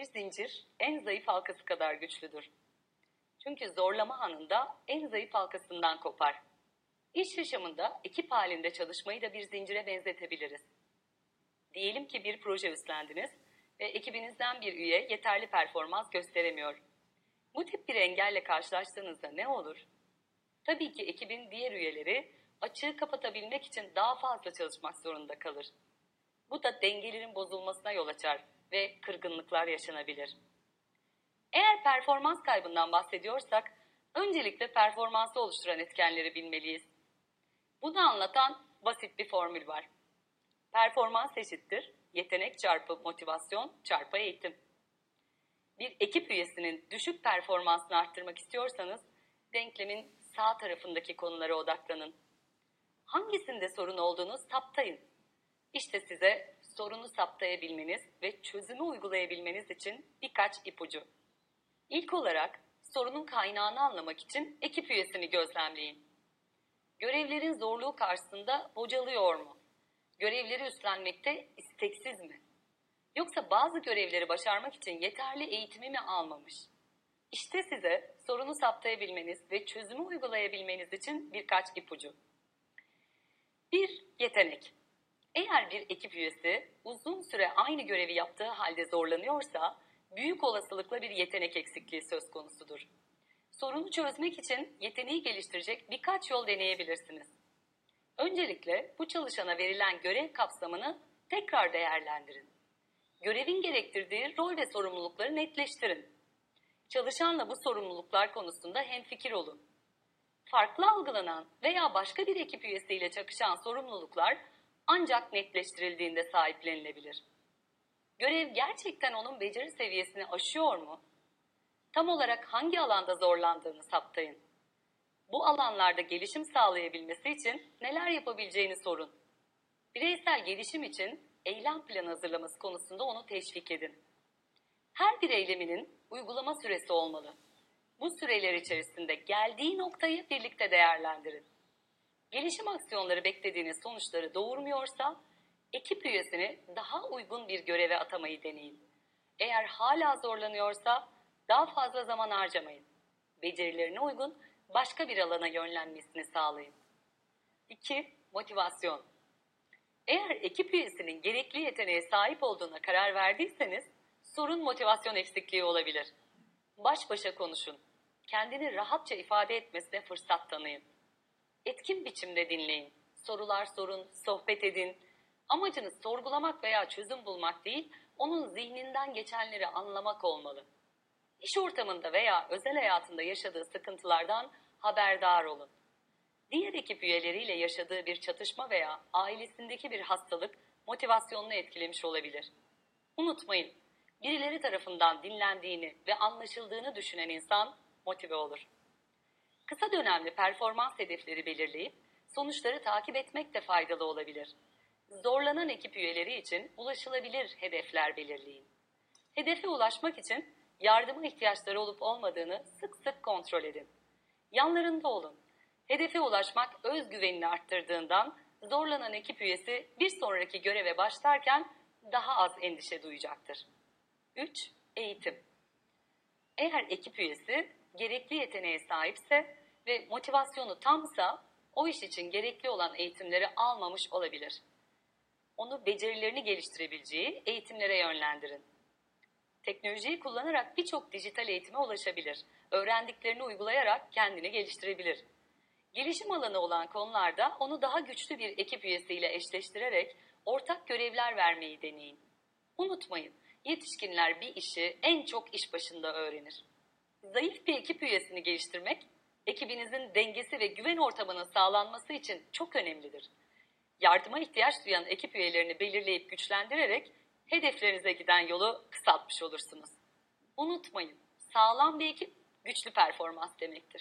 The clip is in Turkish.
Bir zincir en zayıf halkası kadar güçlüdür. Çünkü zorlama anında en zayıf halkasından kopar. İş yaşamında ekip halinde çalışmayı da bir zincire benzetebiliriz. Diyelim ki bir proje üstlendiniz ve ekibinizden bir üye yeterli performans gösteremiyor. Bu tip bir engelle karşılaştığınızda ne olur? Tabii ki ekibin diğer üyeleri açığı kapatabilmek için daha fazla çalışmak zorunda kalır. Bu da dengelerin bozulmasına yol açar ve kırgınlıklar yaşanabilir. Eğer performans kaybından bahsediyorsak, öncelikle performansı oluşturan etkenleri bilmeliyiz. Bunu anlatan basit bir formül var. Performans eşittir yetenek çarpı motivasyon çarpı eğitim. Bir ekip üyesinin düşük performansını arttırmak istiyorsanız, denklemin sağ tarafındaki konulara odaklanın. Hangisinde sorun olduğunu saptayın. İşte size sorunu saptayabilmeniz ve çözümü uygulayabilmeniz için birkaç ipucu. İlk olarak sorunun kaynağını anlamak için ekip üyesini gözlemleyin. Görevlerin zorluğu karşısında bocalıyor mu? Görevleri üstlenmekte isteksiz mi? Yoksa bazı görevleri başarmak için yeterli eğitimi mi almamış? İşte size sorunu saptayabilmeniz ve çözümü uygulayabilmeniz için birkaç ipucu. 1. Yetenek. Eğer bir ekip üyesi uzun süre aynı görevi yaptığı halde zorlanıyorsa, büyük olasılıkla bir yetenek eksikliği söz konusudur. Sorunu çözmek için yeteneği geliştirecek birkaç yol deneyebilirsiniz. Öncelikle bu çalışana verilen görev kapsamını tekrar değerlendirin. Görevin gerektirdiği rol ve sorumlulukları netleştirin. Çalışanla bu sorumluluklar konusunda hemfikir olun. Farklı algılanan veya başka bir ekip üyesiyle çakışan sorumluluklar ancak netleştirildiğinde sahiplenilebilir. Görev gerçekten onun beceri seviyesini aşıyor mu? Tam olarak hangi alanda zorlandığını saptayın. Bu alanlarda gelişim sağlayabilmesi için neler yapabileceğini sorun. Bireysel gelişim için eylem planı hazırlaması konusunda onu teşvik edin. Her bir eyleminin uygulama süresi olmalı. Bu süreler içerisinde geldiği noktayı birlikte değerlendirin. Gelişim aksiyonları beklediğiniz sonuçları doğurmuyorsa, ekip üyesini daha uygun bir göreve atamayı deneyin. Eğer hala zorlanıyorsa, daha fazla zaman harcamayın. Becerilerine uygun başka bir alana yönlenmesini sağlayın. 2. Motivasyon. Eğer ekip üyesinin gerekli yeteneğe sahip olduğuna karar verdiyseniz, sorun motivasyon eksikliği olabilir. Baş başa konuşun. Kendini rahatça ifade etmesine fırsat tanıyın. Etkin biçimde dinleyin. Sorular sorun, sohbet edin. Amacınız sorgulamak veya çözüm bulmak değil, onun zihninden geçenleri anlamak olmalı. İş ortamında veya özel hayatında yaşadığı sıkıntılardan haberdar olun. Diğer ekip üyeleriyle yaşadığı bir çatışma veya ailesindeki bir hastalık motivasyonunu etkilemiş olabilir. Unutmayın, birileri tarafından dinlendiğini ve anlaşıldığını düşünen insan motive olur. Kısa dönemli performans hedefleri belirleyip sonuçları takip etmek de faydalı olabilir. Zorlanan ekip üyeleri için ulaşılabilir hedefler belirleyin. Hedefe ulaşmak için yardıma ihtiyaçları olup olmadığını sık sık kontrol edin. Yanlarında olun. Hedefe ulaşmak özgüvenini arttırdığından zorlanan ekip üyesi bir sonraki göreve başlarken daha az endişe duyacaktır. 3. Eğitim. Eğer ekip üyesi gerekli yeteneğe sahipse ve motivasyonu tamsa, o iş için gerekli olan eğitimleri almamış olabilir. Onu becerilerini geliştirebileceği eğitimlere yönlendirin. Teknolojiyi kullanarak birçok dijital eğitime ulaşabilir. Öğrendiklerini uygulayarak kendini geliştirebilir. Gelişim alanı olan konularda onu daha güçlü bir ekip üyesiyle eşleştirerek ortak görevler vermeyi deneyin. Unutmayın, yetişkinler bir işi en çok iş başında öğrenir. Zayıf bir ekip üyesini geliştirmek, ekibinizin dengesi ve güven ortamının sağlanması için çok önemlidir. Yardıma ihtiyaç duyan ekip üyelerini belirleyip güçlendirerek hedeflerinize giden yolu kısaltmış olursunuz. Unutmayın, sağlam bir ekip güçlü performans demektir.